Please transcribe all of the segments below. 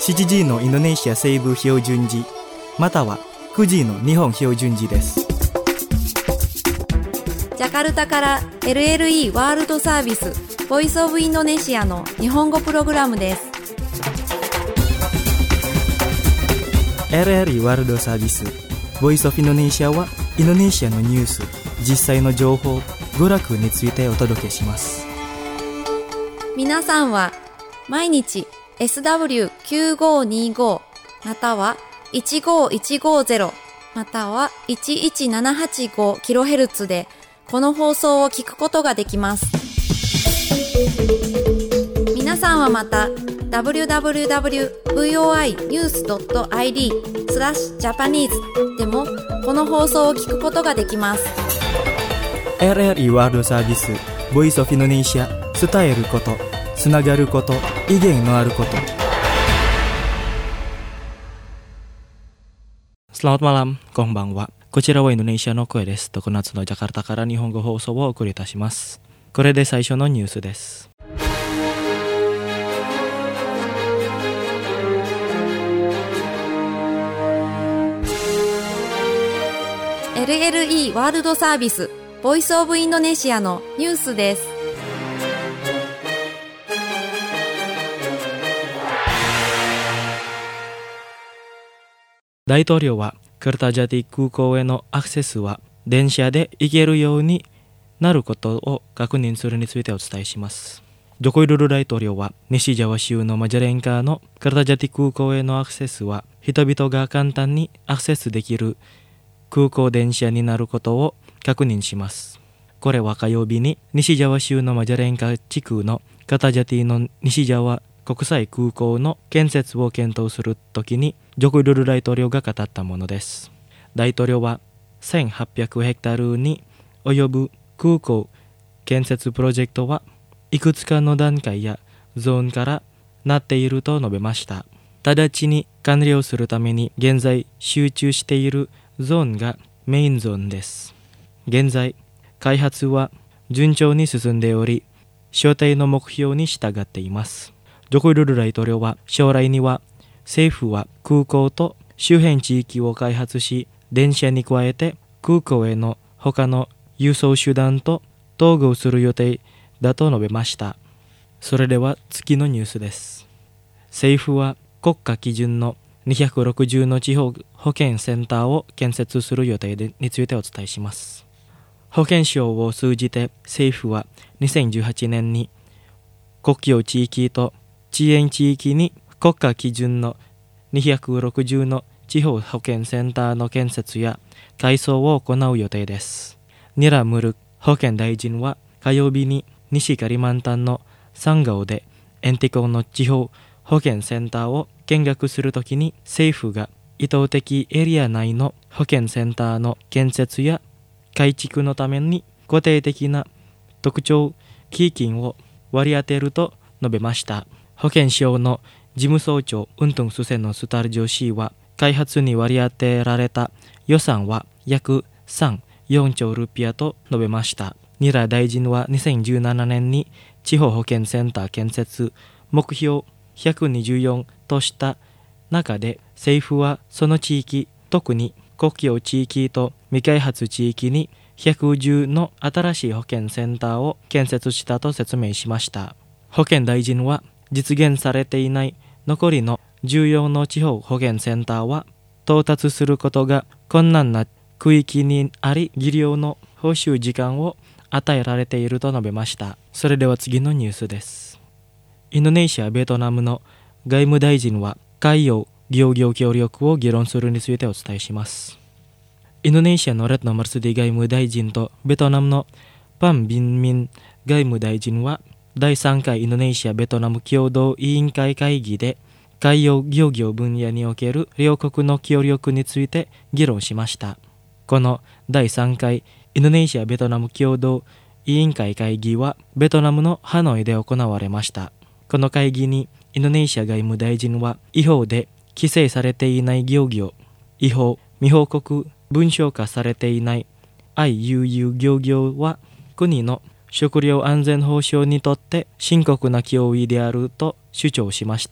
7時のインドネシア西部標準時または9時の日本標準時です。 ジャカルタから LLE ワールドサービスボイスオブインドネシアの日本語プログラムです。 LLE ワールドサービスボイスオブインドネシアはインドネシアのニュース、実際の情報、娯楽についてお届けします。 皆さんは毎日 SW9525 または15150または 11785kHz でこの放送を聞くことができます。皆さんはまた www.voinews.id/Japanese でもこの放送を聞くことができます。 LLE ワールドサービスボイスオブインドネシア、伝えること、つながること、意見のあること。Selamat malam、こんばんは。こちらはインドネシアの声です。常夏のジャカルタから日本語放送をお送りいたします。これで最初のニュースです。 LLE ワールドサービスボイスオブインドネシアのニュースです。 大統領はクルタジャティ空港へのアクセスは電車で行けるようになることを確認するについてお伝えします。ジョコウィドド大統領は西ジャワ州のマジャレンカーのクルタジャティ空港へのアクセスは人々が簡単にアクセスできる空港電車になることを確認します。これは火曜日に西ジャワ州のマジャレンカ地区のクルタジャティの西ジャワ国際空港の建設を検討するときにジョコウィドド大統領が語ったものです。大統領は1800ヘクタールに及ぶ空港建設プロジェクトはいくつかの段階やゾーンからなっていると述べました。直ちに完了するために現在集中しているゾーンがメインゾーンです。現在開発は順調に進んでおり、所定の目標に従っています。ジョコウィドド大統領は将来には政府は空港と周辺地域を開発し、電車に加えて空港への他の輸送手段と統合する予定だと述べました。それでは次のニュースです。政府は国家基準の260の地方保健センターを建設する予定についてお伝えします。保健省を通じて政府は2018年に国境地域と遅延地域に国家基準の260の地方保健センターの建設や改装を行う予定です。ニラムル保健大臣は火曜日に西カリマンタンのサンガオでエンティコの地方保健センターを見学するときに政府が意図的エリア内の保健センターの建設や改築のために固定的な特徴基金を割り当てると述べました。保健省の事務総長ウントンスセのスタルジョ氏は開発に割り当てられた予算は約4兆ルピアと述べました。ニラ大臣は2017年に地方保健センター建設目標124とした中で、政府はその地域、特に国境地域と未開発地域に110の新しい保健センターを建設したと説明しました。保健大臣は実現されていない残りの14の地方保健センターは到達することが困難な区域にあり、技量の報酬時間を与えられていると述べました。それでは次のニュースです。インドネシア、ベトナムの外務大臣は海洋漁業協力を議論するについてお伝えします。インドネシアのレッノ・マルスディ外務大臣とベトナムのパン・ビンミン外務大臣は第3回インドネシア・ベトナム共同委員会会議で海洋漁業分野における両国の協力について議論しました。この第3回インドネシア・ベトナム共同委員会会議はベトナムのハノイで行われました。この会議にインドネシア外務大臣は違法で規制されていない漁業、違法、未報告、文章化されていない IUU 漁業は国の食料安全保障にとって深刻な脅威であると主張しました。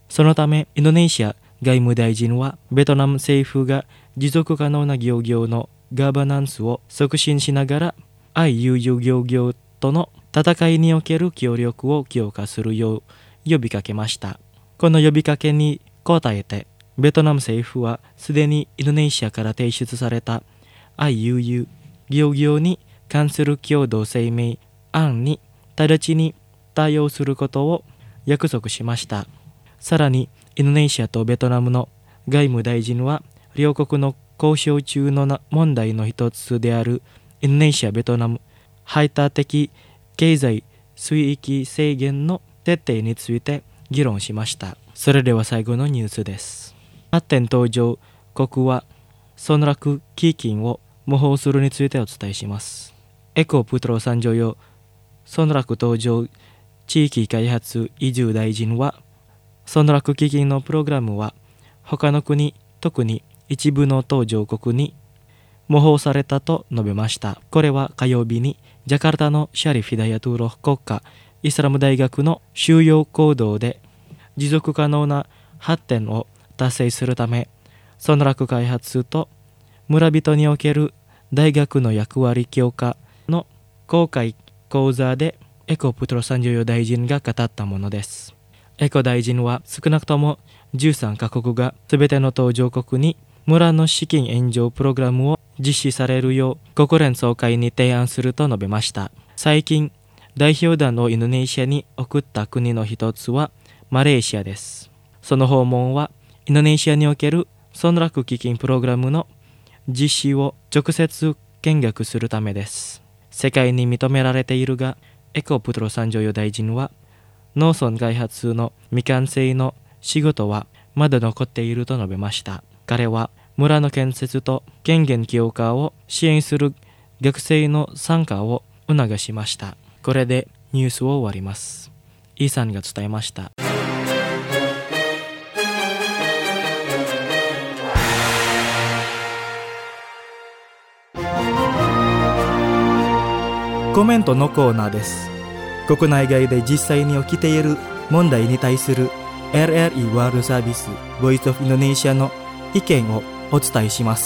そのためインドネシア外務大臣はベトナム政府が持続可能な漁業のガバナンスを促進しながら相有有漁業との戦いにおける協力を強化するよう呼びかけました。この呼びかけに応えてベトナム政府はすでにインドネシアから提出された相有有漁業に関する共同声明案に直ちに対応することを約束しました。さらにインドネシアとベトナムの外務大臣は両国の交渉中の問題の一つであるインドネシア・ベトナム排他的経済水域制限の徹底について議論しました。それでは最後のニュースです。発展途上国は村落基金を模倣するについてお伝えします。エコプトロ産業用村落途上地域開発移住大臣は村落基金のプログラムは他の国、特に一部の途上国に模倣されたと述べました。これは火曜日にジャカルタのシャリフィダヤトゥーロ国家イスラム大学の修養行動で持続可能な発展を達成するため村落開発と村人における大学の役割強化の公開講座でエコプトロ産業用大臣が語ったものです。エコ大臣は少なくとも13カ国がすべての途上国に村の資金援助プログラムを実施されるよう国連総会に提案すると述べました。最近代表団をインドネシアに送った国の一つはマレーシアです。その訪問はインドネシアにおける村落基金プログラムの実施を直接見学するためです。世界に認められているが、エコプトロ産業用大臣は農村開発の未完成の仕事はまだ残っていると述べました。彼は村の建設と権限強化を支援する学生の参加を促しました。これでニュースを終わります。イーさんが伝えました。コメントのコーナーです。国内外で実際に起きている問題に対する RRI ワールドサービス Voice of Indonesia の意見をお伝えします。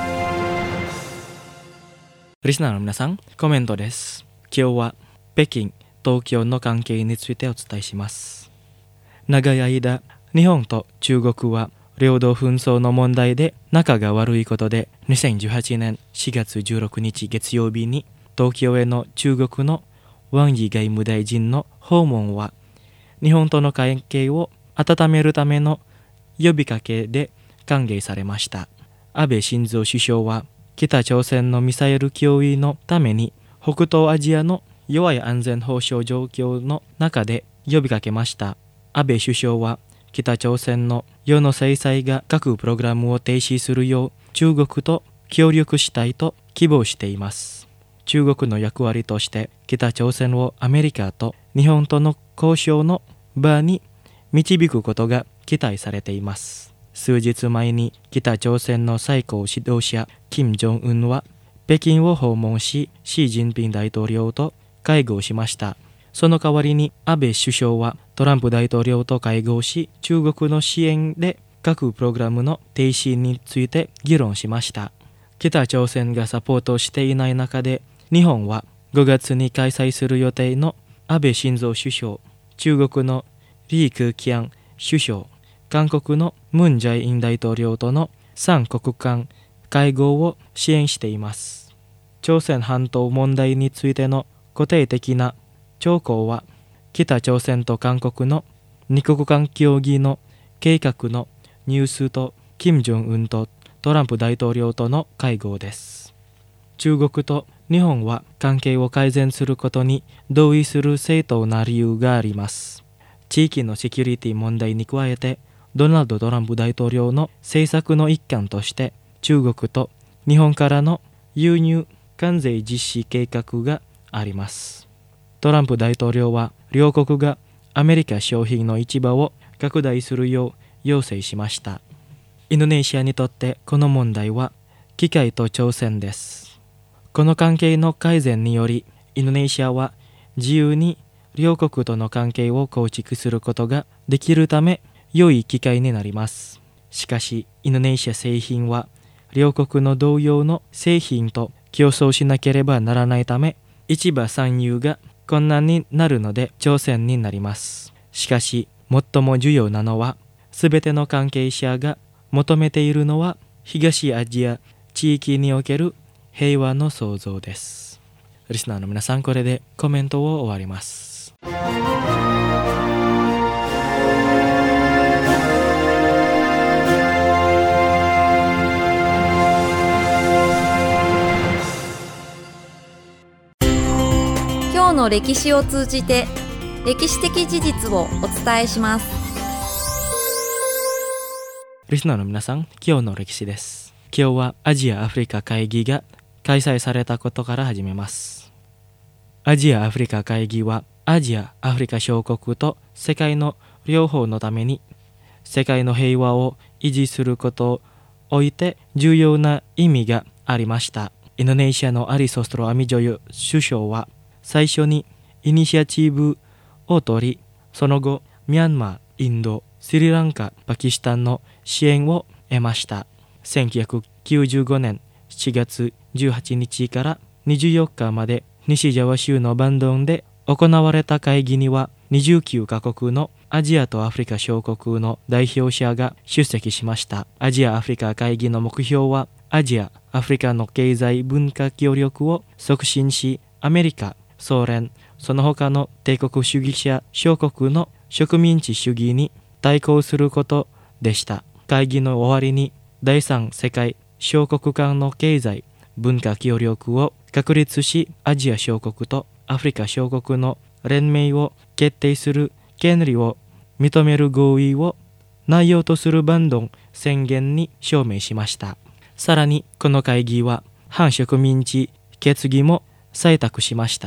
リスナーの皆さん、コメントです。今日は北京、東京の関係についてお伝えします。長い間、日本と中国は領土紛争の問題で仲が悪いことで、2018年4月16日月曜日に東京への中国のワン・イ外務大臣の訪問は日本との関係を温めるための呼びかけで歓迎されました。安倍晋三首相は北朝鮮のミサイル脅威のために北東アジアの弱い安全保障状況の中で呼びかけました。安倍首相は北朝鮮の世の制裁が各プログラムを停止するよう中国と協力したいと希望しています。中国の役割として北朝鮮をアメリカと日本との交渉の場に導くことが期待されています。数日前に北朝鮮の最高指導者金正恩は北京を訪問し、シー・ジンピン大統領と会合しました。その代わりに安倍首相はトランプ大統領と会合し、中国の支援で各プログラムの停止について議論しました。北朝鮮がサポートしていない中で、日本は5月に開催する予定の安倍晋三首相、中国の李克強首相、韓国のムン・ジャイン大統領との3国間会合を支援しています。朝鮮半島問題についての固定的な兆候は、北朝鮮と韓国の2国間協議の計画のニュースと金正恩とトランプ大統領との会合です。中国と日本は関係を改善することに同意する正当な理由があります。地域のセキュリティ問題に加えて、ドナルド・トランプ大統領の政策の一環として中国と日本からの輸入関税実施計画があります。トランプ大統領は両国がアメリカ商品の市場を拡大するよう要請しました。インドネシアにとってこの問題は機会と挑戦です。この関係の改善により、インドネシアは自由に両国との関係を構築することができるため、 良い機会になります。しかしインドネシア製品は両国の同様の製品と競争しなければならないため、市場参入が困難になるので挑戦になります。しかし最も重要なのは、すべての関係者が求めているのは東アジア地域における平和の創造です。リスナーの皆さん、これでコメントを終わります。 今日の歴史を通じて歴史的事実をお伝えします。 リスナーの皆さん、今日の歴史です。今日はアジア・アフリカ会議が開催されたことから始めます。アジア・アフリカ会議はアジア・アフリカ諸国と世界の両方のために世界の平和を維持することをおいて重要な意味がありました。インドネシアのアリソストロ・アミジョヨ首相は最初にイニシアチブを取り、その後ミャンマー、インド、スリランカ、パキスタンの支援を得ました。1995年7月18日から24日まで西ジャワ州のバンドンで行われた会議には29カ国のアジアとアフリカ諸国の代表者が出席しました。アジア・アフリカ会議の目標はアジア・アフリカの経済文化協力を促進し、アメリカ、ソ連、その他の帝国主義者諸国の植民地主義に対抗することでした。会議の終わりに第三世界諸国間の経済文化協力を確立し、アジア諸国とアフリカ諸国の連盟を決定する権利を認める合意を内容とするバンドン宣言に署名しました。さらにこの会議は反植民地決議も採択しました。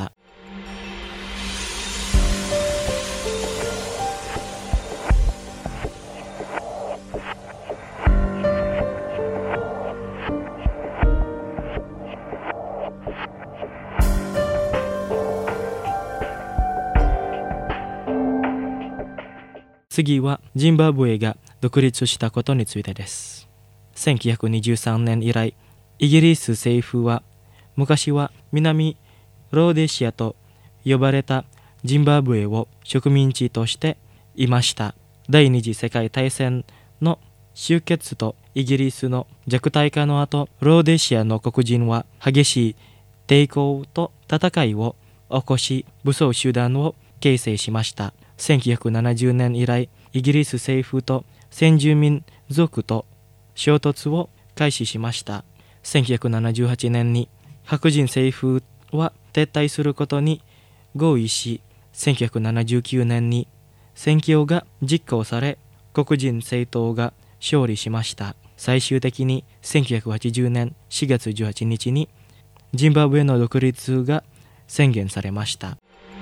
次はジンバブエが独立したことについてです。1923年以来、イギリス政府は昔は南ローデシアと呼ばれたジンバブエを植民地としていました。第二次世界大戦の終結とイギリスの弱体化の後、ローデシアの黒人は激しい抵抗と戦いを起こし、武装集団を形成しました。1970年以来、イギリス政府と先住民族と衝突を開始しました。1978年に白人政府は撤退することに合意し、1979年に選挙が実行され、黒人政党が勝利しました。最終的に1980年4月18日にジンバブエの独立が宣言されました。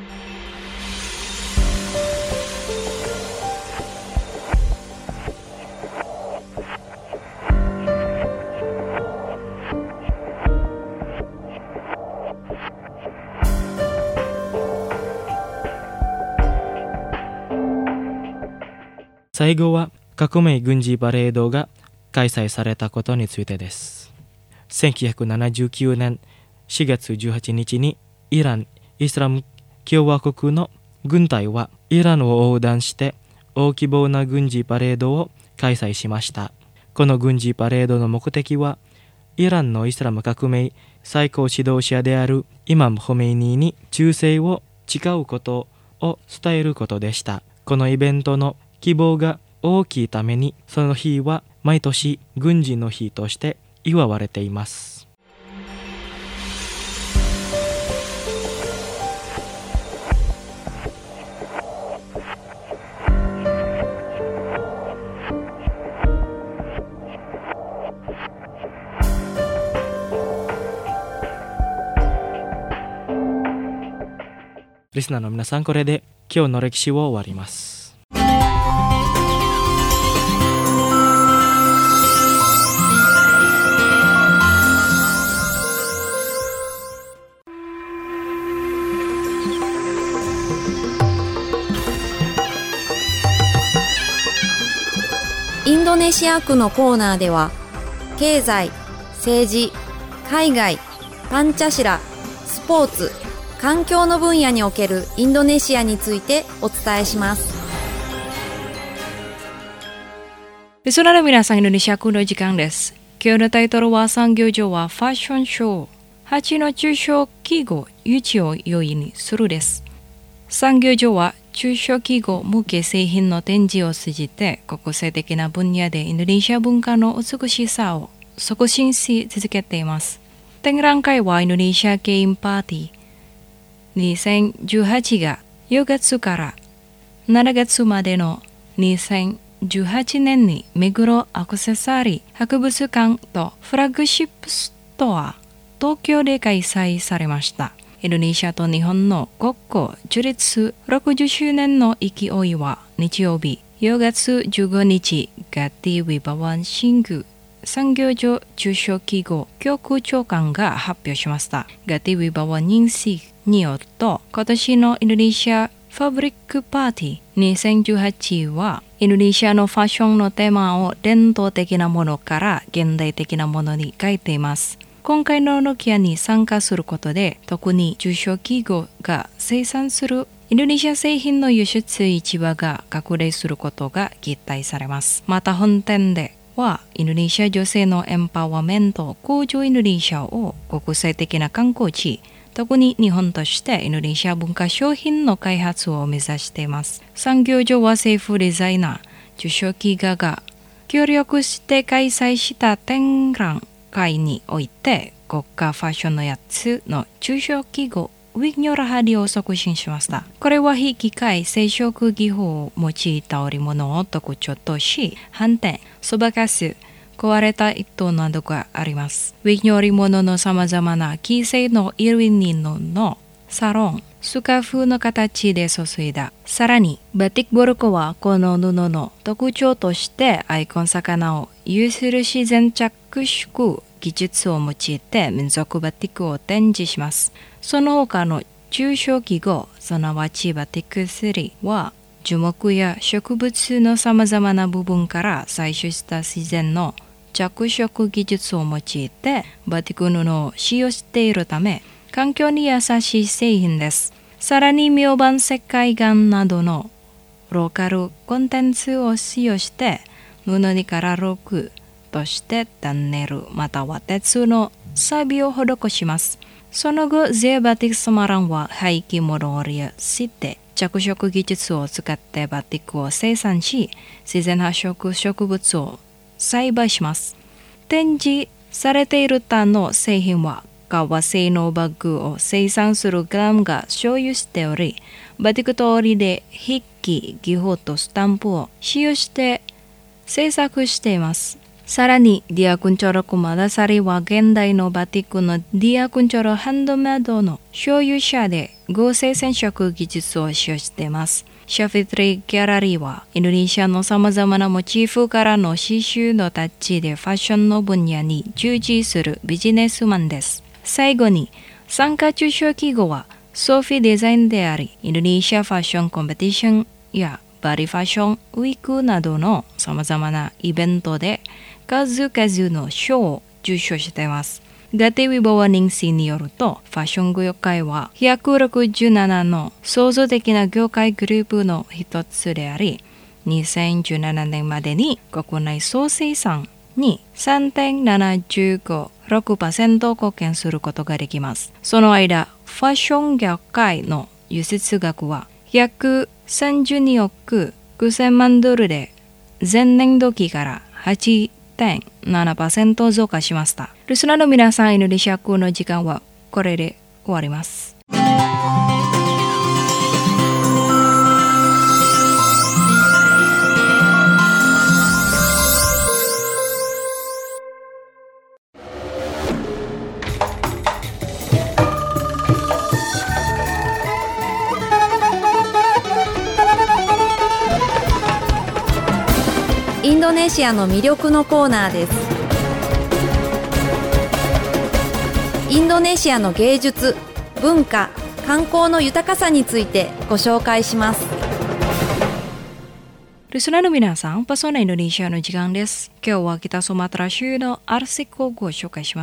最後は革命軍事パレードが開催されたことについてです。1979年4月18日にイラン・イスラム共和国の軍隊はイランを横断して大規模な軍事パレードを開催しました。この軍事パレードの目的はイランのイスラム革命最高指導者であるイマム・ホメイニに忠誠を誓うことを伝えることでした。このイベントの希望が大きいために、その日は毎年軍人の日として祝われています。リスナーの皆さん、これで今日の歴史を終わります。 インドネシア区のコーナーでは、経済、政治、海外、パンチャシラ、スポーツ、環境の分野におけるインドネシアについてお伝えします。 リスナーの皆さん、インドネシア区の時間です。今日のタイトルは産業上はファッションショー、8の中小企業誘致を容易にするです。産業上は中小企業向け製品の展示を通じて国際的な分野でインドネシア文化の美しさを促進し続けています。展覧会はインドネシアゲームパーティー2018が4月から7月までの2018年に目黒アクセサリー博物館とフラッグシップストア東京で開催されました。インドネシアと日本の国交樹立60周年の勢いは日曜日4月15日ガティ・ウィバワン・シング産業上中小企業局長官が発表しました。ガティ・ウィバワン・ニンシーによると、今年のインドネシアファブリックパーティー2018はインドネシアのファッションのテーマを伝統的なものから現代的なものに変えています。今回のノキアに参加することで、特に中小企業が生産するインドネシア製品の輸出市場が拡大することが期待されます。また本店では、インドネシア女性のエンパワーメント向上インドネシアを国際的な観光地、特に日本としてインドネシア文化商品の開発を目指しています。産業上は政府デザイナー、中小企業が協力して開催した展覧会において国家ファッションの8つの中小企業ウィグニョラハリを促進しました。これは非機械生殖技法を用いた織物を特徴とし、斑点、そばかす、壊れた糸などがあります。ウィグニョ織物のさまざまな生成の衣類にのサロン、スカーフの形で注いだ。さらに、バティックボルコはこの布の特徴としてアイコン魚を有する自然着色技術を用いて民族バティックを展示します。その他の中小企業、すなわちバティック3は樹木や植物のさまざまな部分から採取した自然の着色技術を用いてバティック布を使用しているため、環境に優しい製品です。さらに明晩石灰岩などのローカルコンテンツを使用して布にからロクとしてダンネルまたは鉄の錆を施します。その後、ゼバティックスマランは廃棄物を利用して着色技術を使ってバティックを生産し、自然発色植物を栽培します。展示されている他の製品は革製のバッグを生産するグラムが所有しており、バティック通りで筆記、技法とスタンプを使用して制作しています。さらに、ディアクンチョロクマダサリは現代のバティックのディアクンチョロハンドメイドの所有者で合成染色技術を使用しています。シャフィトリーギャラリーはインドネシアのさまざまなモチーフからの刺繍のタッチでファッションの分野に従事するビジネスマンです。最後に、参加中小企業はソフィデザインであり、インドネシアファッションコンペティションやバリファッションウィークなどのさまざまなイベントで数々の賞を受賞しています。ガティ・ウィバワニンシーによると、ファッション業界は167の創造的な業界グループの一つであり、2017年までに国内総生産に 3.756% 貢献することができます。その間、ファッション業界の輸出額は約32億9000万ドルで前年度期から8.7% 増加しました。リスナーの皆さん、インドネシア空の時間はこれで終わります。 インドネシアの魅力のコーナーです。インドネシアの芸術、文化、観光の豊かさについてご紹介します。 リリスナーの皆さん、パソナインドネシアの時間です。今日は北スマトラ州のアルセクをご紹介します。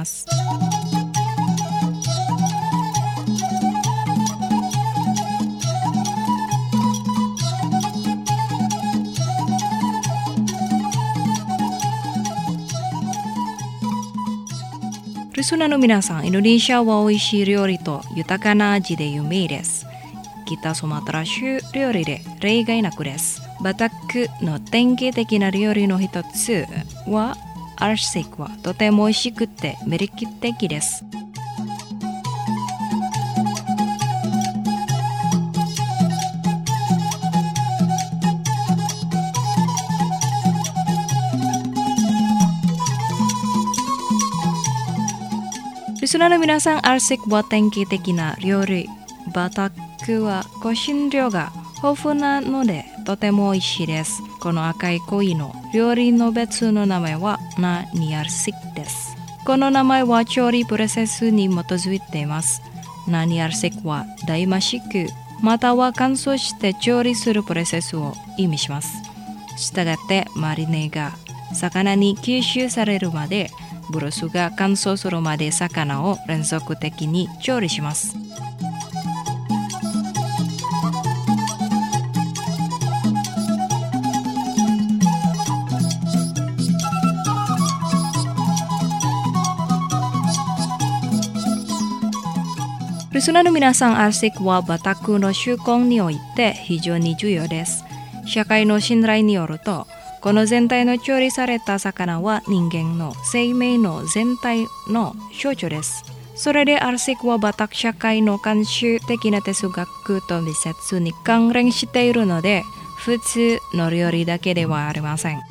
リスナーの皆さん、インドネシアは美味しい料理と豊かな味で有名です。北スマトラ州料理で例外なくです。バタックの典型的な料理の一つはアルセクはとても美味しくて魅力的です。リスナーの皆さん、アルセクは典型的な料理。バタックは香辛料が豊富なのでとても美味しいです。この赤い鯉の料理の別の名前はナニアルセクです。この名前は調理プロセスに基づいています。ナニアルセクは大麻式または乾燥して調理するプロセスを意味します。したがってマリネが魚に吸収されるまでブロスが乾燥するまで魚を連続的に調理します。リスナーの皆さん、アルセクはバタックの習慣において非常に重要です。社会の信頼によると、この全体の調理された魚は人間の生命の全体の象徴です。それでアルセクはバタック社会の慣習的な哲学と密接に関連しているので、普通の料理だけではありません。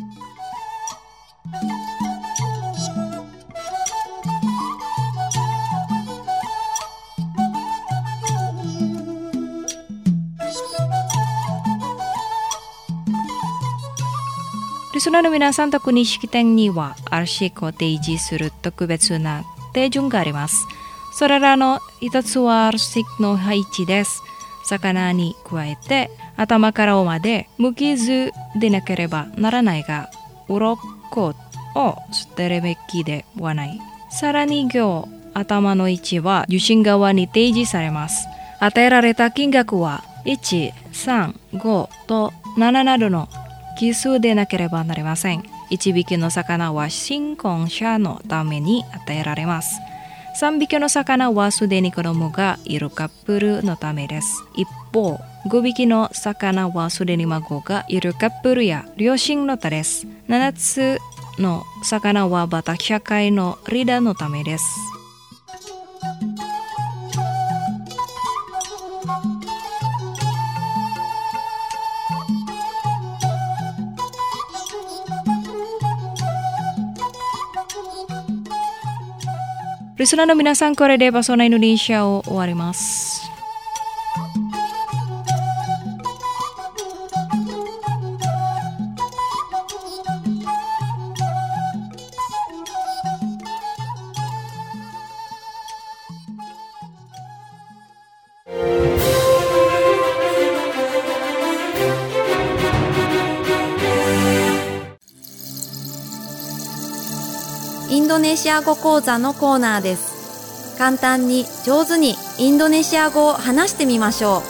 リスナーの皆さん、特に式典にはアルセクを提示する特別な手順があります。それらの一つはアルセクの配置です。魚に加えて頭から尾まで無傷でなければならないが、鱗を捨てるべきではない。さらに頭の位置は受信側に提示されます。与えられた金額は1、3、5と7などの奇数でなければなりません。1匹の魚は新婚者のために与えられます。3匹の魚はすでに子供がいるカップルのためです。一方、5匹の魚はすでに孫がいるカップルや両親のためです。7つの魚はバタック社会のリーダーのためです。リスナーの皆さん、これでパソナインドネシアを終わります。 インドネシア語講座のコーナーです。簡単に上手にインドネシア語を話してみましょう。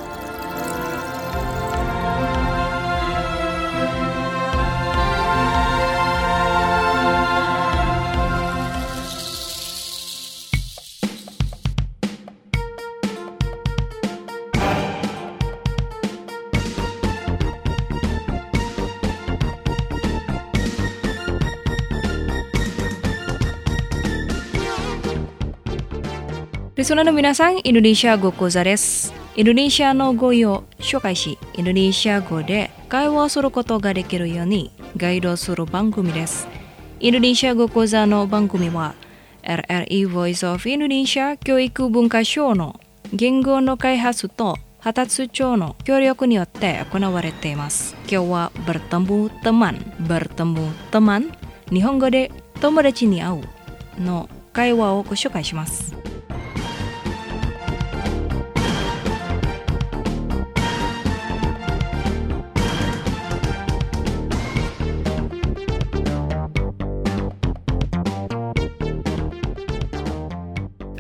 リスナーの皆さん、インドネシア語講座です。インドネシアの語を紹介し、インドネシア語で会話することができるようにガイドする番組です。インドネシア語講座の番組は RRI Voice of Indonesia 教育文化省の言語の開発と発達庁の協力によって行われています。今日はbertemu teman、日本語で友達に会うの会話をご紹介します。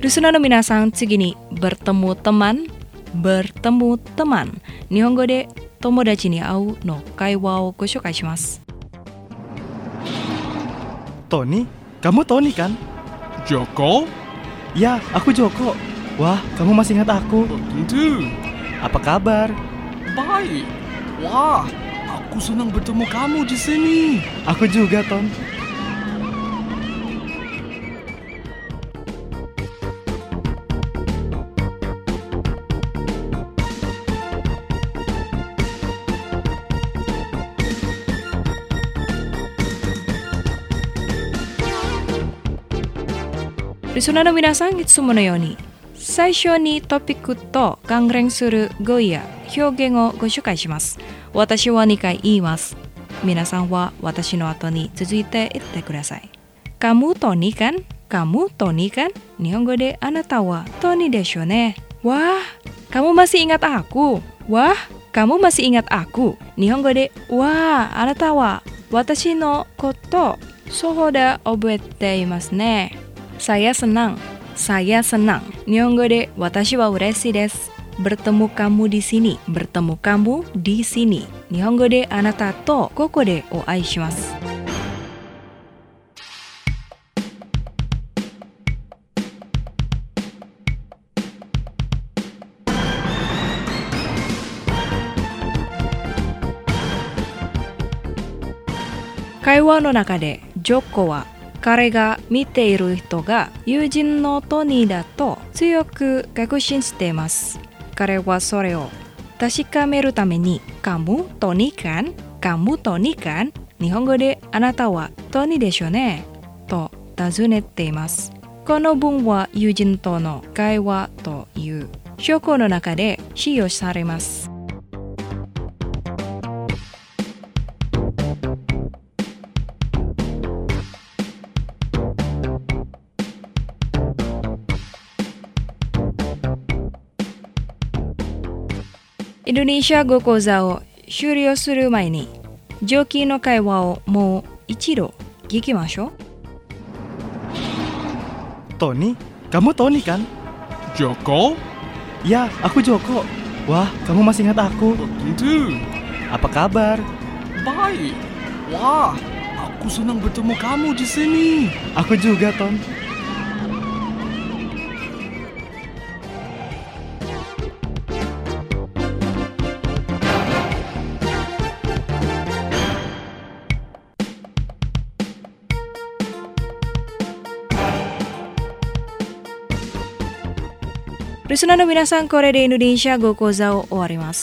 Listenerの皆さん、次にbertemu teman。日本語で友達に会うの会話をご紹介します。 Tony, kamu Tony kan? Joko? Ya, aku Joko. Wah, kamu masih ingat aku. Tentu. Apa kabar? Baik. Wah, aku senang bertemu kamu di sini. Aku juga, Ton. Listenerの皆さん、いつものように最初にトピックと関連する語彙や表現をご紹介します。私は2回言います。皆さんは私の後に続いて言ってください。Kamu Tony kan? Kamu Tony kan? 日本語であなたはトニーでしょうね。Wah, kamu masih ingat aku. Wah, kamu masih ingat aku. 日本語でわあ、あなたは私のことそうだ覚えていますね。Saya senang. 日本語で私は嬉しいです。bertemu kamu di sini. bertemu kamu di sini. 日本語であなたとここでお会いします。会話の中でジョコは彼が見ている人が友人のトニーだと強く確信しています。彼はそれを確かめるためにKamu Tony kan? Kamu Tony kan? 日本語であなたはトニーでしょうねと尋ねています。この文は友人との会話という証拠の中で使用されます。インドネシア語講座を終了する前に上記の会話をもう一度聞きましょう。 Tony, kamu Tony kan? Joko? Ya, aku Joko. Wah, kamu masih ingat aku. Tentu. Apa kabar? Baik. Wah, aku senang bertemu kamu di sini. Aku juga, Ton. Listenerの皆さん、これでインドネシア語講座を終わります。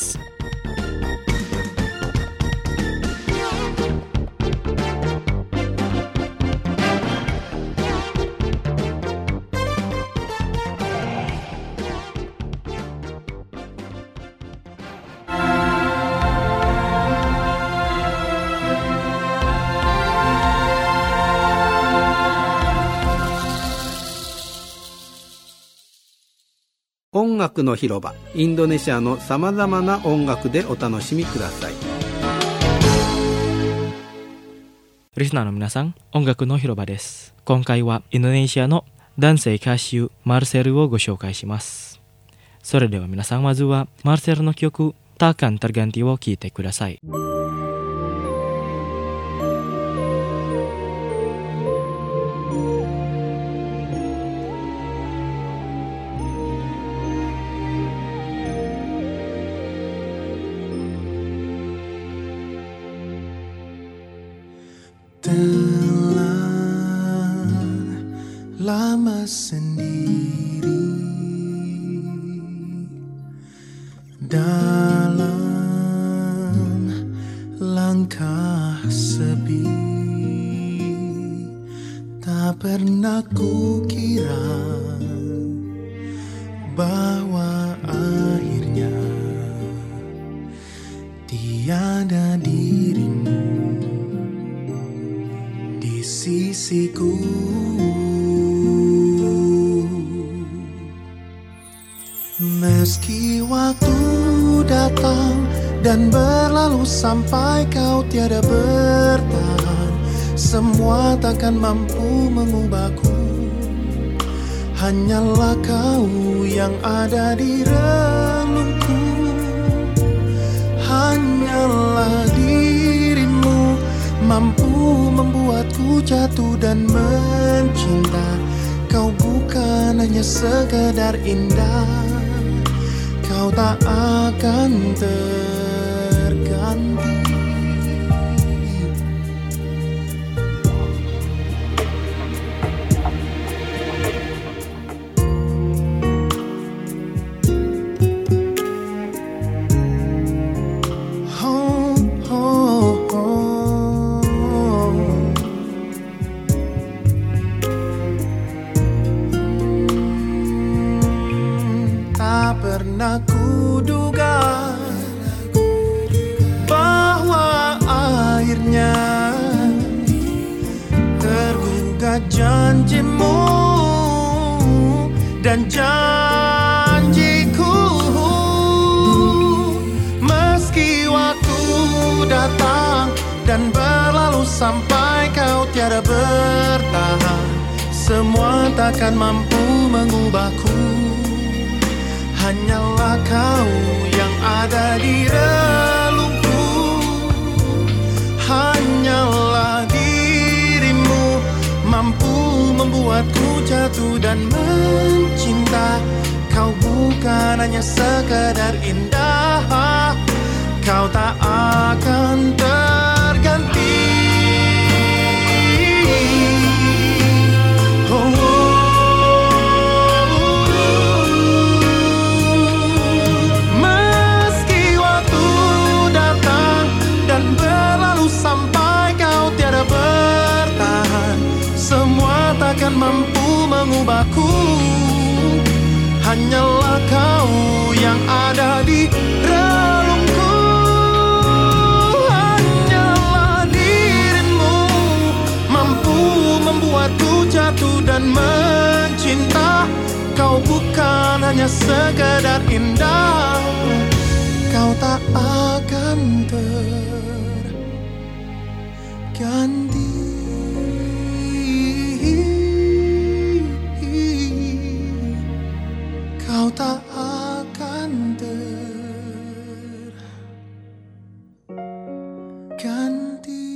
音楽の広場、インドネシアのさまざまな音楽でお楽しみください。 リスナーの皆さん、音楽の広場です。今回はインドネシアの男性歌手マルセルをご紹介します。それでは皆さん、まずはマルセルの曲Takkan Tergantiを聴いてください。 Telah lama sendiri dalam langkah sepi, tak pernah kukira bahwa akhirnya tiada dirimu di sisiku. Meski waktu datang dan berlalu sampai kau tiada bertahan, semua takkan mampu mengubahku. hanyalah kau yang ada di relungku. Hanyalah dirimu mampu membuatku jatuh dan mencinta. Kau bukan hanya sekedar indah, kau tak akan terganti. Pernah kuduga bahwa akhirnya tergugat janjimu dan janjiku. Meski waktu datang dan berlalu sampai kau tiada bertahan, semua takkan mampu mengubahku. Hanyalah kau yang ada di relungku. Hanyalah dirimu mampu membuatku jatuh dan mencinta. Kau bukan hanya sekedar indah, kau tak akan terganti. Takkan mampu mengubahku. Hanyalah kau yang ada di relungku. Hanyalah dirimu mampu membuatku jatuh dan mencinta. Kau bukan hanya sekedar indah, kau tak akan terganti. Kau tak akan terganti.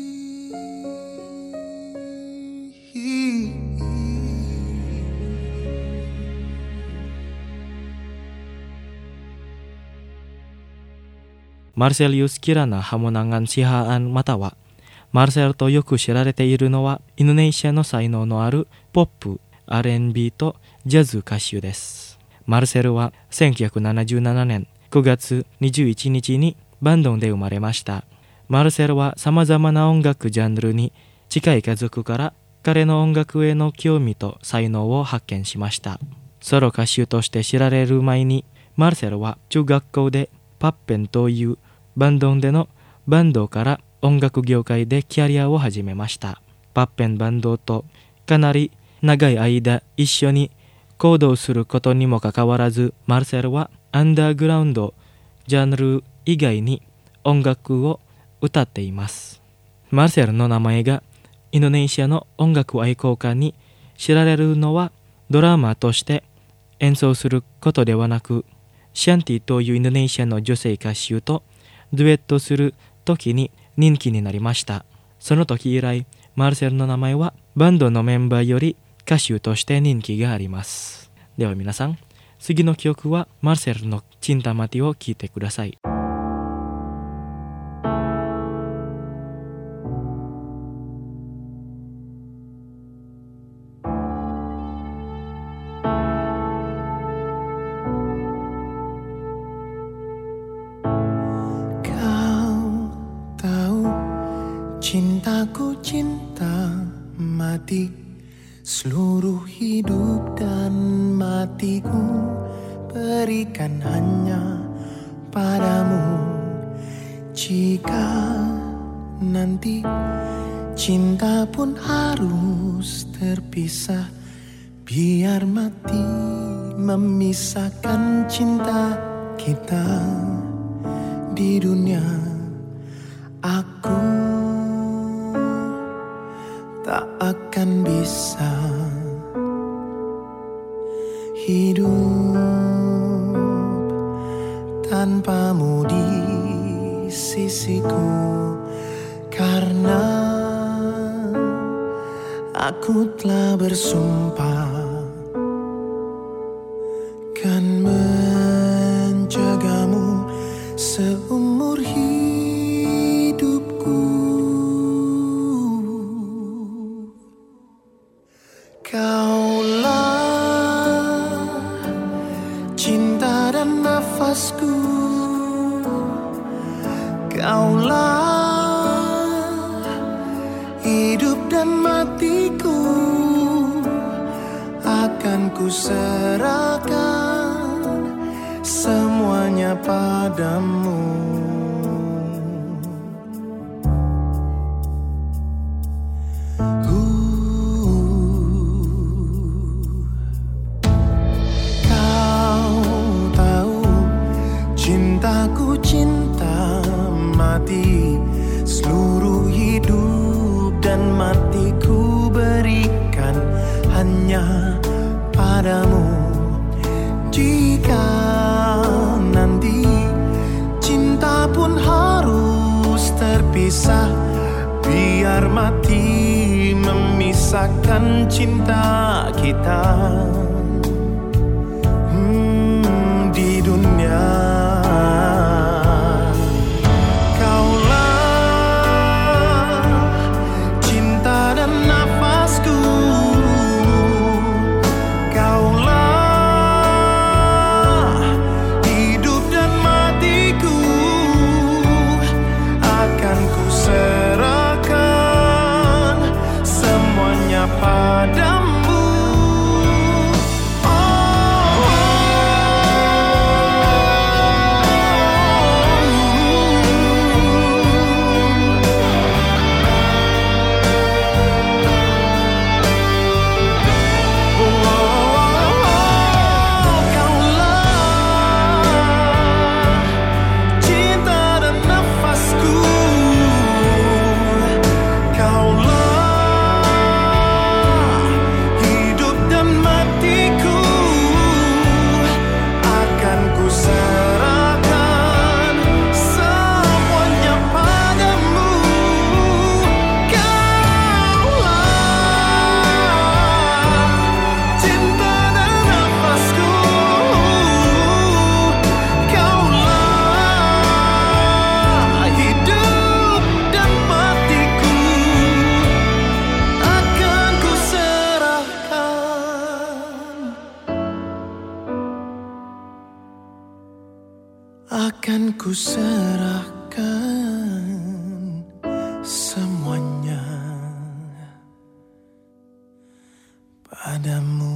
Marcelius Kirana Hamonangan Sihaan Matawa。マルセルとよく知られているのはインドネシアの才能のあるポップ、R&B とジャズ歌手です。マルセルは1977年9月21日にバンドンで生まれました。マルセルは様々な音楽ジャンルに近い家族から彼の音楽への興味と才能を発見しました。ソロ歌手として知られる前にマルセルは中学校でパッペンというバンドンでのバンドから音楽業界でキャリアを始めました。パッペンバンドとかなり長い間一緒に行動することにもかかわらず、マルセルはアンダーグラウンドジャンル以外に音楽を歌っています。マルセルの名前がインドネシアの音楽愛好家に知られるのはドラマーとして演奏することではなく、シャンティというインドネシアの女性歌手とデュエットする時に人気になりました。その時以来、マルセルの名前はバンドのメンバーより歌手として人気があります。では皆さん、次の曲はマルセルのチンタマティを聴いてください。 Cintaku cinta mati, seluruh hidup dan matiku berikan hanya padamu. Jika nanti cinta pun harus terpisah, biar mati memisahkan cinta kita di dunia. Aku tak akan bisa hidup tanpamu di sisiku, karena aku telah bersumpah kan menjagamu seumur hidupku. Kaulah cinta dan nafasku, kaulah hidup dan matiku, akan ku serahkan semuanya padamu. Cintaku cinta mati, seluruh hidup dan matiku berikan hanya padamu. Jika nanti cinta pun harus terpisah, biar mati memisahkan cinta kita di dunia. Akan ku serahkan semuanya padamu.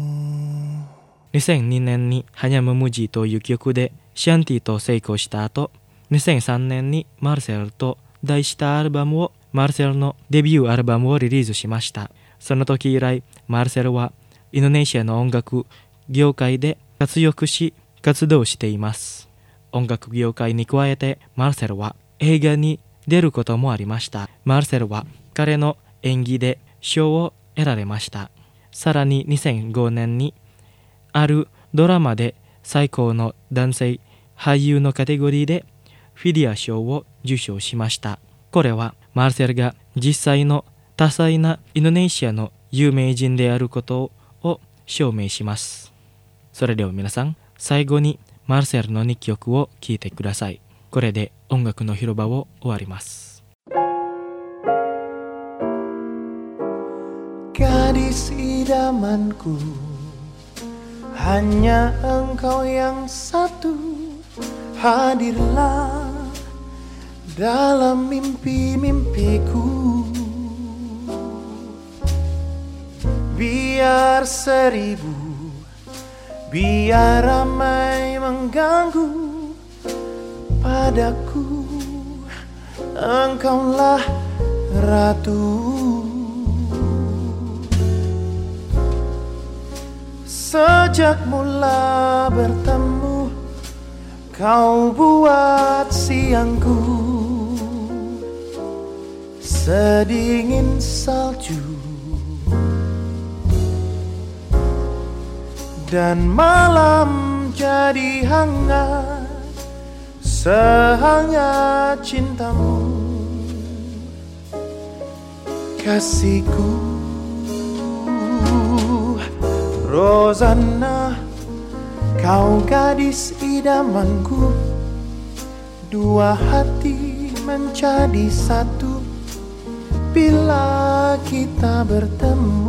2002年にhanya memujiという曲でシャンティと成功した後、2003年にマルセルと題したアルバムをマルセルのデビューアルバムをリリースしました。その時以来、マルセルはインドネシアの音楽業界で活躍し活動しています。音楽業界に加えてマルセルは映画に出ることもありました。マルセルは彼の演技で賞を得られました。さらに2005年にあるドラマで最高の男性俳優のカテゴリーでフィディア賞を受賞しました。これはマルセルが実際の多彩なインドネシアの有名人であることを証明します。それでは皆さん、最後にマルセルの2曲を聴いてください。これで音楽の広場を終わります。 Gadis idamanku, hanya engkau yang satu. Hadirlah dalam mimpi-mimpiku. Biar seribu, biar ramai mengganggu, padaku engkaulah ratu. Sejak mula bertemu, kau buat siangku sedingin salju. dan malam jadi hangat, sehangat cintamu. Kasihku Rosanna, kau gadis idamanku. Dua hati menjadi satu bila kita bertemu.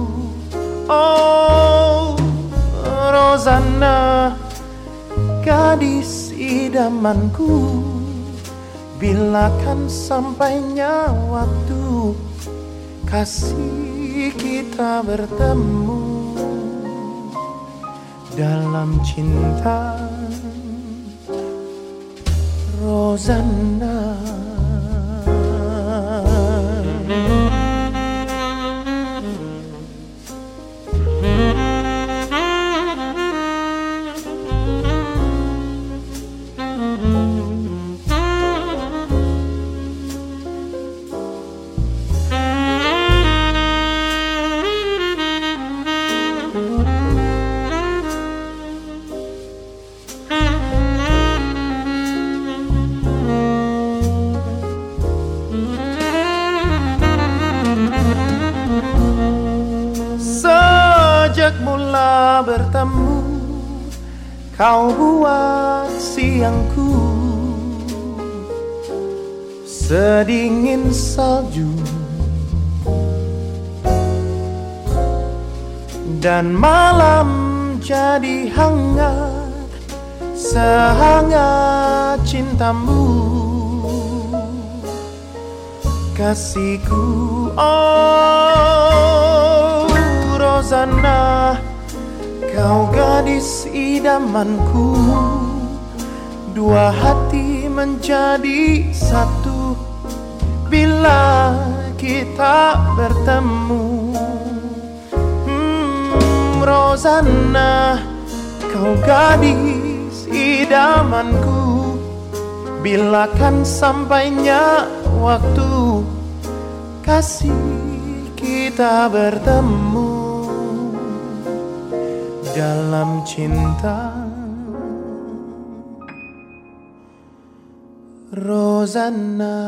Oh Rosanna, gadis idamanku, bila kan sampainya waktu kasih kita bertemu dalam cinta. Rosanna, sejak mula bertemu, kau buat siangku sedingin salju, dan malam jadi hangat, sehangat cintamu. Kasihku, oh Rosanna, kau gadis idamanku. Dua hati menjadi satu bila kita bertemu. Rosanna, kau gadis idamanku, bila kan sampainya waktu kasih kita bertemu dalam cinta. Rosanna.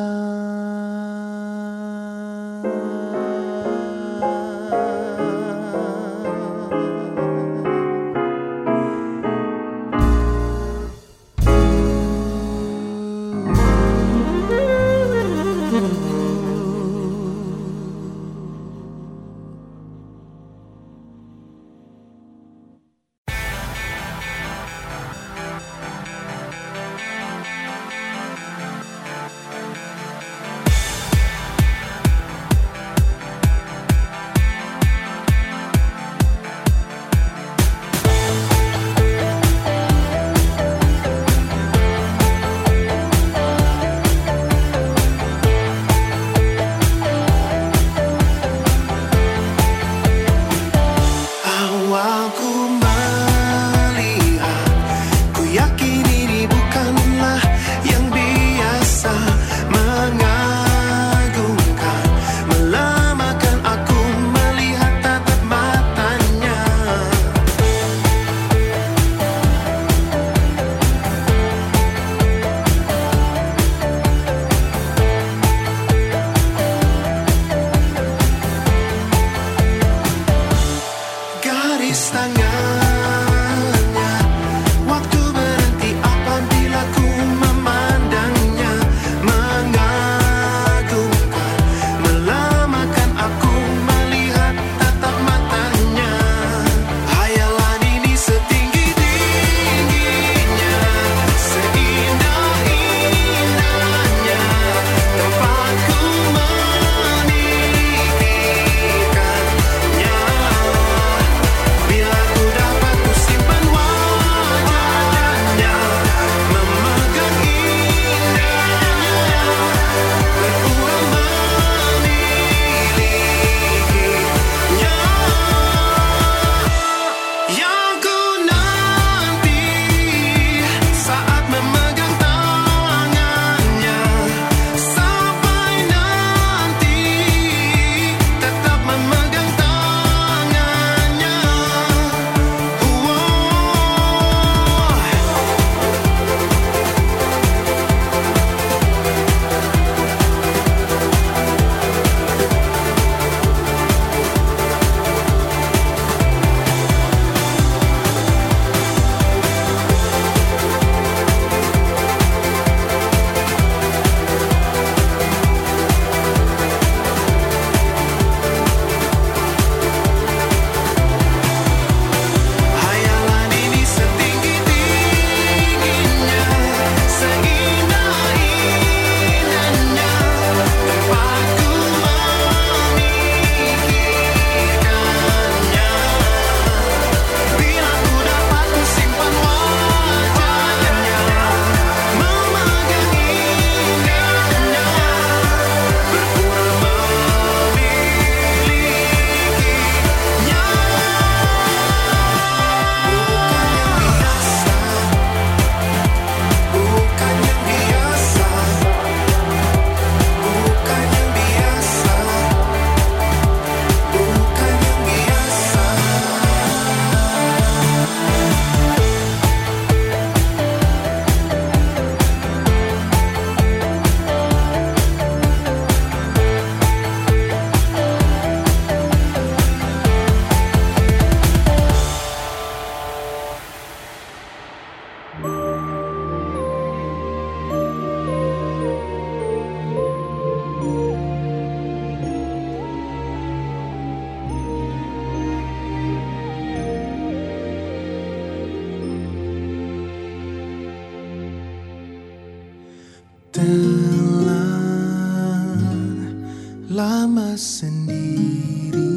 sendiri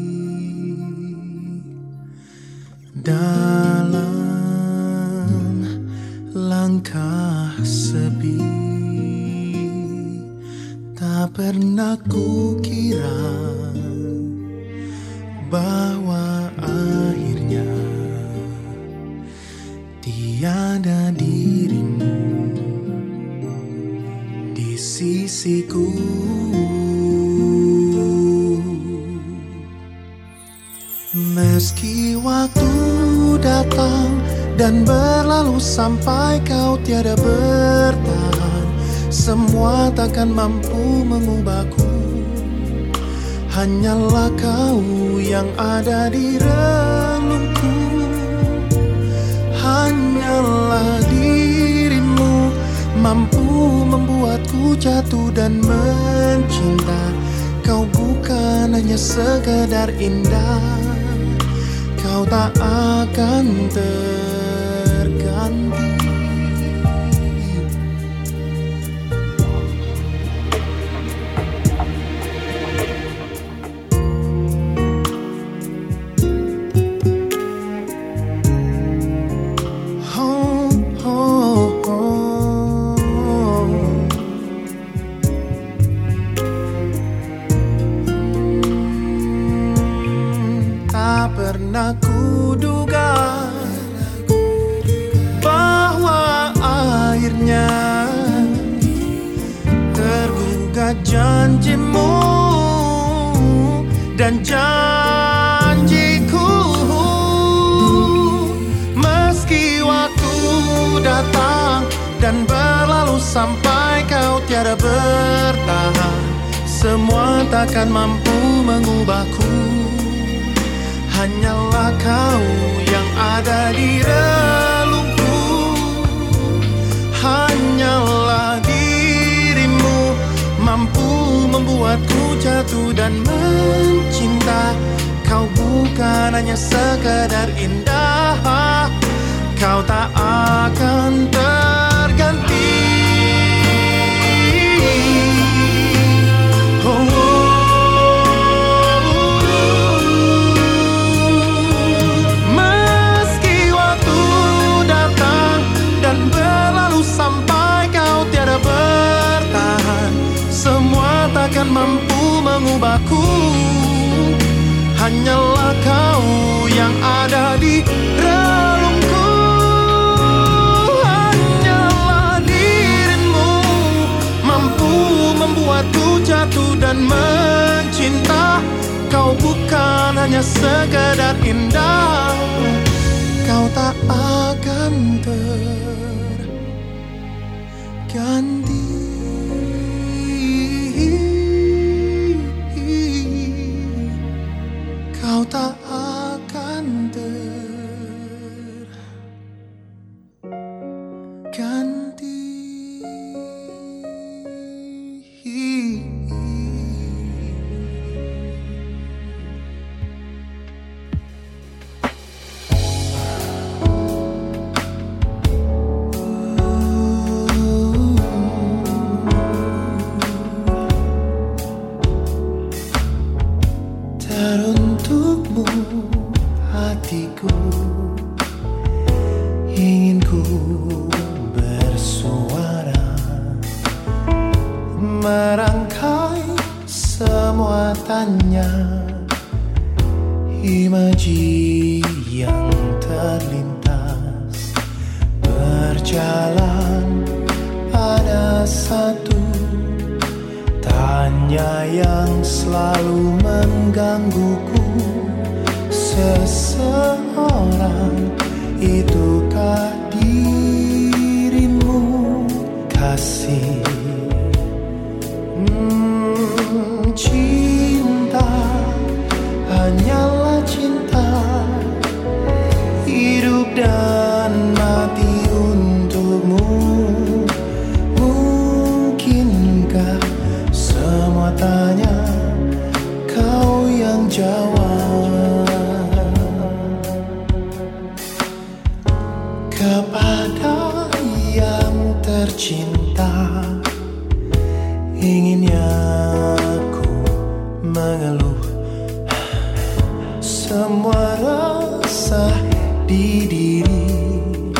dalam langkah sepi. Tak pernah kukira bahwa akhirnya tiada dirimu di sisiku. Meski waktu datang dan berlalu sampai kau tiada bertahan, semua takkan mampu mengubahku. Hanyalah kau yang ada di relungku. Hanyalah dirimu mampu membuatku jatuh dan mencinta. Kau bukan hanya sekedar indah, kau tak akan terganti. Pernah kuduga bahwa akhirnya tergugat janjimu dan janjiku. Meski waktu datang dan berlalu sampai kau tiada bertahan, semua takkan mampu mengubahku. Hanyalah kau yang ada di relungku. Hanyalah dirimu mampu membuatku jatuh dan mencinta. Kau bukan hanya sekedar indah, kau tak akan terganti. Takkan mampu mengubahku. Hanyalah kau yang ada di relungku. Hanyalah dirimu mampu membuatku jatuh dan mencinta. Kau bukan hanya sekedar indah, kau tak akan terganti. Kau tak akan terganti. Teruntukmu hatiku, ingin ku bersuara, merangkai semua tanya, imaji yang terlintas, berjalan pada satu tanya yang selalu menggangguku. Seseorang, itukah dirimu, kasih? Cinta hanyalah cinta, hidup dan mati untukmu. Mungkinkah semua tanya kau yang jawab? Kepada yang tercinta, inginnya ku mengeluh, semua rasa di diri,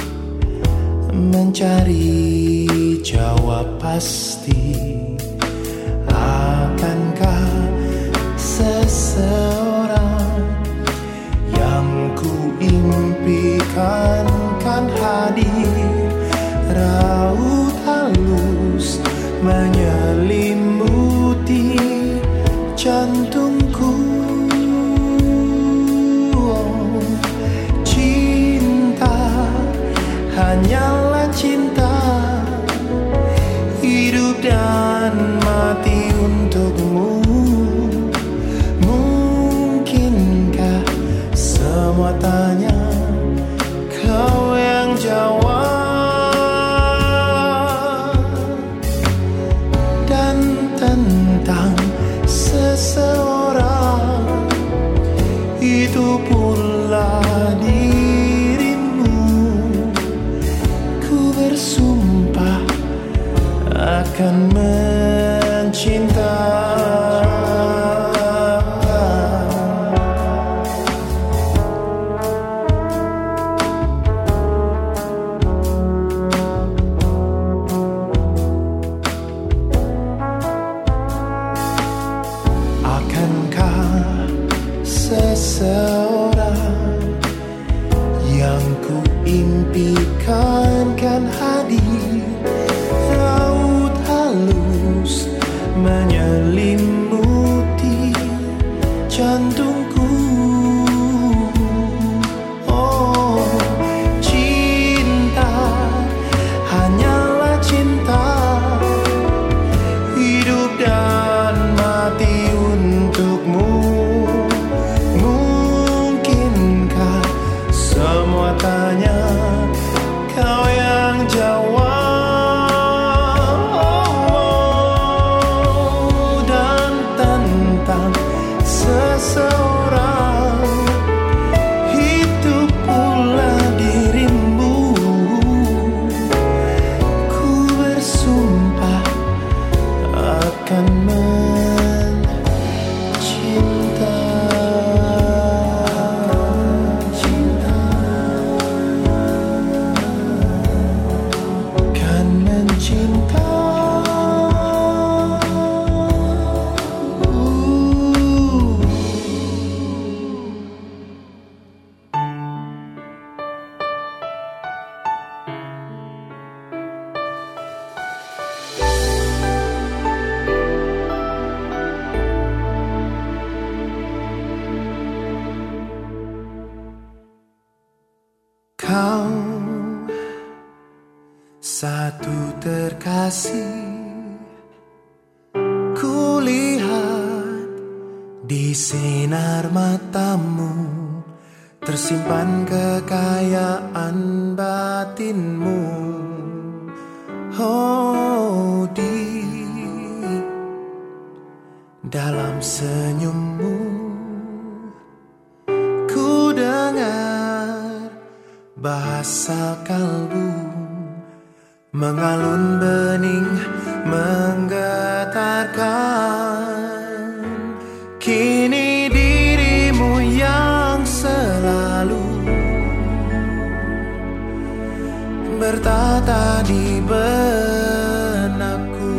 mencari jawab pasti. Akankah seseorang yang ku impikan kan hadir, raut halus menyelimuti jantungku. Cinta hanyalah cinta, hidup dan mati untukmu. Mungkinkah semua tanya, kau yang jawab? Dan tentang seseorang, itu pula dirimu, ku bersumpah akan mencinta. Akankah seseorang yang ku impikan kan hadir, raut halus menyelimuti jantungku. Oh, cinta hanyalah cinta, hidup dan mati untukmu. Mungkinkah semua tanya, kau yang jawab? Dan tentang seseorang, itu pula dirimu, ku bersumpah akan mencinta. Kan mencinta. Kau satu terkasih, kulihat di sinar matamu tersimpan kekayaan batinmu. Oh, di dalam senyummu ku dengar bahasa kalbu, mengalun bening menggetarkan. Kini dirimu yang selalu bertata di benakku,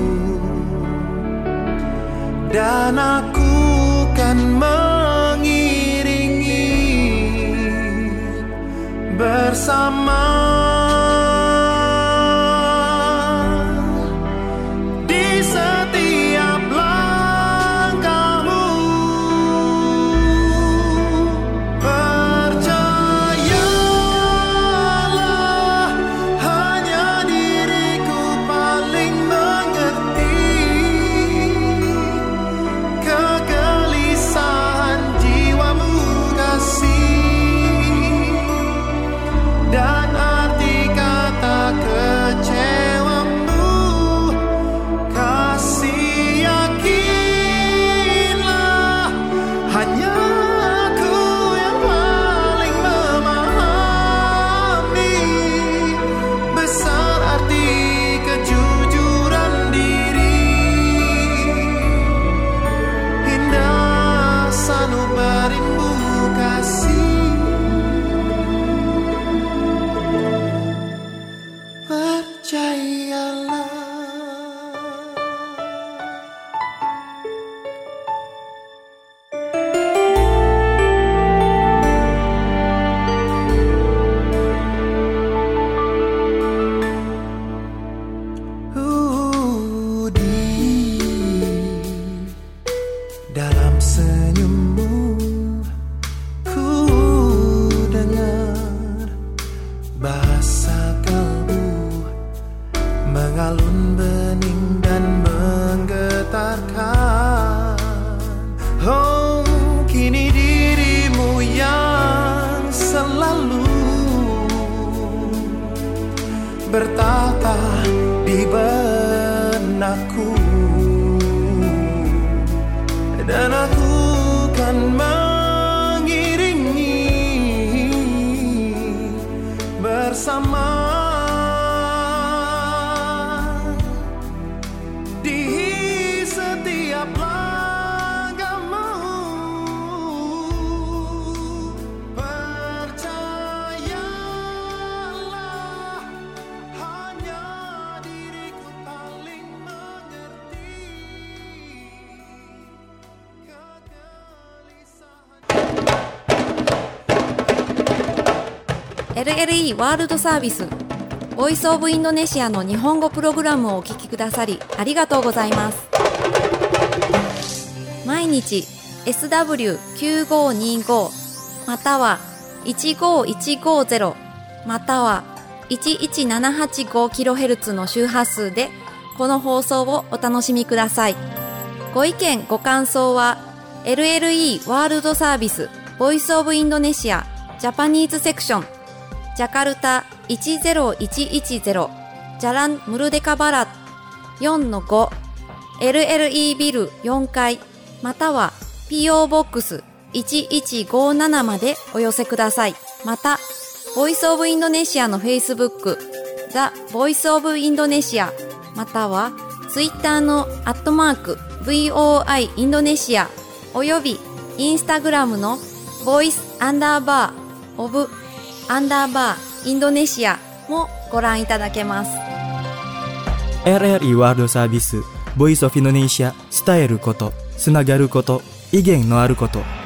dan aku kan mengiringi bersama. Di setiap langkahmu, percayalah hanya diriku tertata di benakku, dan aku kan mengiringi bersama di setiap langkahmu. Percayalah, hanya diriku paling mengerti kegelisahan. LLE ワールドサービスボイスオブインドネシアの日本語プログラムをお聞きくださりありがとうございます。毎日 SW9525 または15150または 11785kHz の周波数でこの放送をお楽しみください。ご意見ご感想は LLE ワールドサービスボイスオブインドネシアジャパニーズセクションジャカルタ10110ジャランムルデカバラ 4-5 LLE ビル4階または PO ボックス1157までお寄せください。またボイスオブインドネシアの Facebook ザ・ボイスオブインドネシアまたは Twitter の@VOI インドネシアおよび Instagram の Voice_of_インドネシアもご覧いただけます。 RRI ワールドサービスボイスオフインドネシア伝えることつながること威厳のあること